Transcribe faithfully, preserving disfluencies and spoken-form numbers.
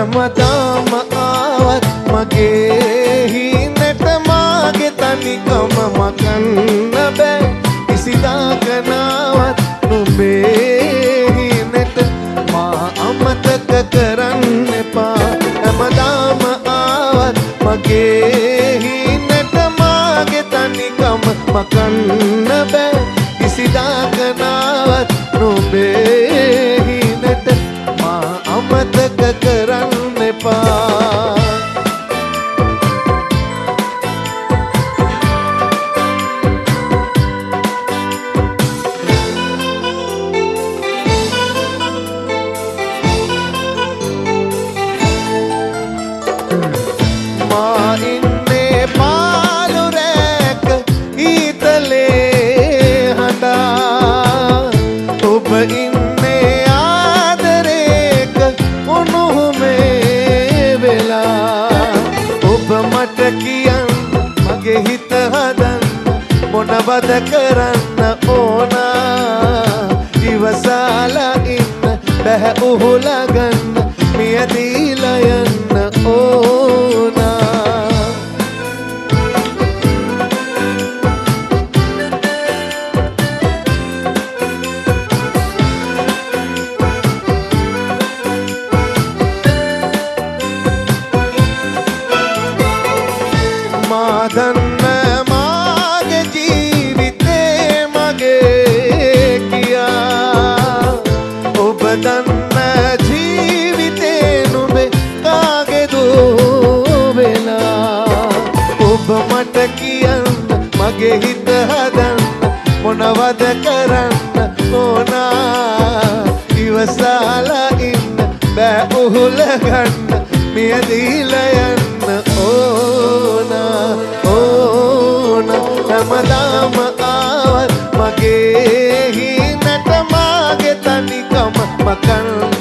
හැමදාම ආවත් මගේ හිනට මාගේ තනිකම මකන්න බෑ කිසිදාක නාවත් නුඹේ හිනට මා අමතක කරන්න එපා හැමදාම ආවත් මගේ හිනට මාගේ තනිකම මකන්න බෑ කිසිදාක නාවත් නුඹේ හිනට මා අමතක කරන්න එපා මා ඉන්නේ පාළු රැක ඊතලේ හඬා ඔබ ඉන්නේ ආදරේක උණුහුමේ වෙලා ඔබ මට කියන්න මගේ හිත හදන්න මොනවද කරන්න ඕනා ඉවසාලා ඉන්න බැහැ උහුලා ගන්න මියදීලා යන්න ඕනා මා දන්න මාගේ ජීවිතේ මගේ කියා ඔබ දන්න ජීවිතේ නුඹේ කාගේද වෙලා ඔබ මට කියන්න මගේ හිත හදන්න මොනවද කරන්න ඕනා ඉවසාලා ඉන්න බෑ උහුල ගන්න මියදීලා යන්න ඕනා ඕනා හැමදාම ආවත් මගේ හිනට මාගේ තනිකම මකන්න